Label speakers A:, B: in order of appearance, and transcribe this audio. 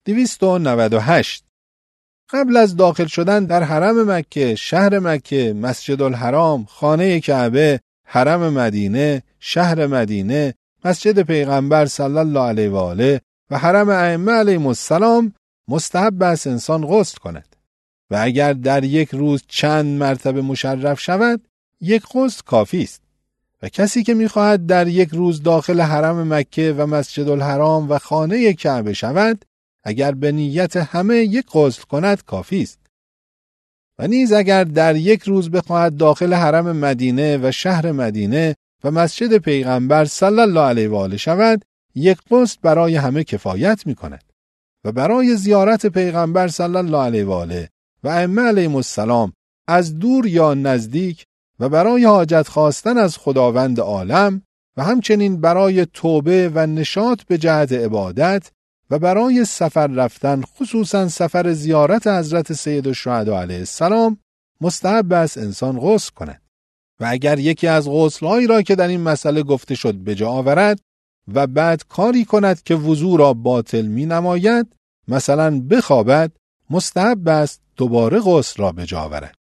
A: 298 قبل از داخل شدن در حرم مکه، شهر مکه، مسجد الحرام، خانه کعبه، حرم مدینه، شهر مدینه، مسجد پیغمبر صلی الله علیه و آله و حرم ائمه علیهم السلام مستحب است انسان غسل کند و اگر در یک روز چند مرتبه مشرف شود، یک غسل کافی است. و کسی که می‌خواهد در یک روز داخل حرم مکه و مسجد الحرام و خانه کعبه شود، اگر به نیت همه یک غسل کند کافی است. و نیز اگر در یک روز بخواهد داخل حرم مدینه و شهر مدینه و مسجد پیغمبر صلی الله علیه و آله شود، یک غسل برای همه کفایت می‌کند. و برای زیارت پیغمبر صلی الله علیه و آله و ائمه علیهم السلام از دور یا نزدیک و برای حاجت خواستن از خداوند عالم و همچنین برای توبه و نشاط به جهت عبادت و برای سفر رفتن، خصوصا سفر زیارت حضرت سید الشهدا علیه السلام، مستحب است انسان غسل کند. و اگر یکی از غسل‌هایی را که در این مسئله گفته شد به جا آورد و بعد کاری کند که وضو را باطل می نماید، مثلا بخوابد، مستحب است دوباره غسل را به جا آورد.